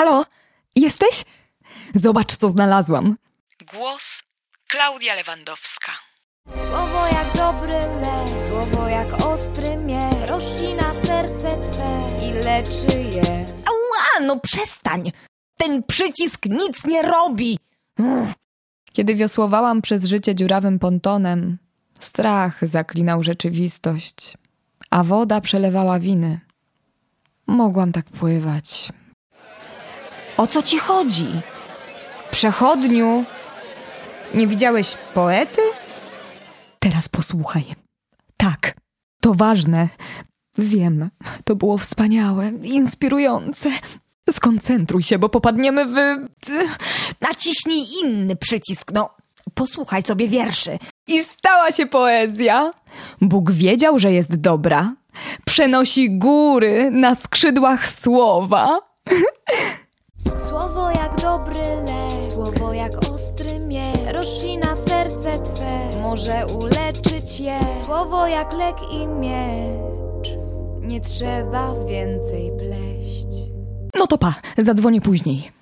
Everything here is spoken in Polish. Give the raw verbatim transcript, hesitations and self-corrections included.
Halo? Jesteś? Zobacz, co znalazłam. Głos Klaudia Lewandowska. Słowo jak dobry lek, słowo jak ostry miecz, rozcina serce twe i leczy je. Ała, no przestań! Ten przycisk nic nie robi! Uff. Kiedy wiosłowałam przez życie dziurawym pontonem, strach zaklinał rzeczywistość, a woda przelewała winy. Mogłam tak pływać. O co ci chodzi? Przechodniu, nie widziałeś poety? Teraz posłuchaj. Tak, to ważne. Wiem, to było wspaniałe, inspirujące. Skoncentruj się, bo popadniemy w... Naciśnij inny przycisk, no. Posłuchaj sobie wierszy. I stała się poezja. Bóg wiedział, że jest dobra. Przenosi góry na skrzydłach słowa. Słowo jak dobry lek, słowo jak ostry miecz, rozcina serce twe, może uleczyć je. Słowo jak lek i miecz, nie trzeba więcej pleść. No to pa, zadzwonię później.